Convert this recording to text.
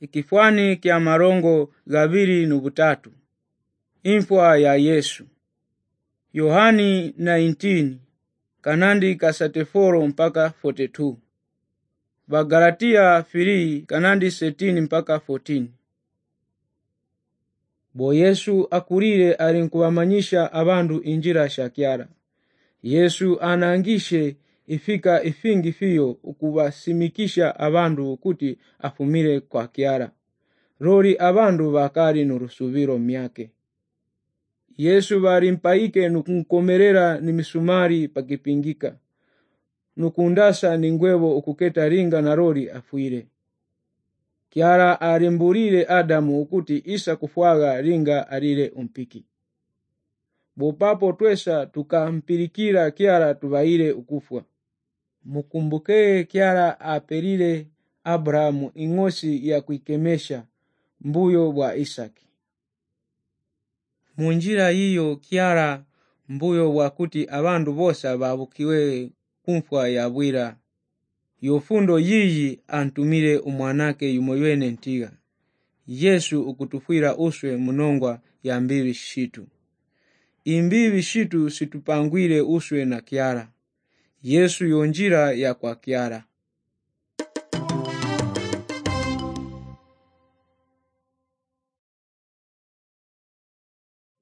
Ikifwani kya marongo gaviri nubutatu. Infwa ya Yesu. Yohani 19 kanandi kasateforo mpaka 42. Bagalatia 3 kanandi 13 mpaka 14. Bo Yesu akurire alinkubamanyisha abandu injira shakyara. Yesu anangishe ifika ifingi fiyo ukubasimikisha abandu kuti afumire kwa kyara. Rori abandu bakari nurusubiro myake. Yesu barimpaike nukunkomerera ni misumari pakipingika. Nukundasa ningwevo ukuketa ringa na rori afuire. Kyara arimburire Adamu ukuti isa kufwaga ringa arire umpiki. Bopapo twesa tukampirikira kyara tubaire ukufwa. Mukumbuke kyara aperire Abrahamu ingosi ya kuikemesha mbuyo wa Isaki. Munjira hiyo kyara mbuyo wakuti abandu bosa babukiwe kumfwa ya bwira. Yofundo yiyi antumire umwanake yumoywene ntiga. Yesu ukutufwira uswe munongwa ya mbibi shitu. Imbibi shitu situpangwire uswe na kyara. Yesu yonjira ya kwa kyara.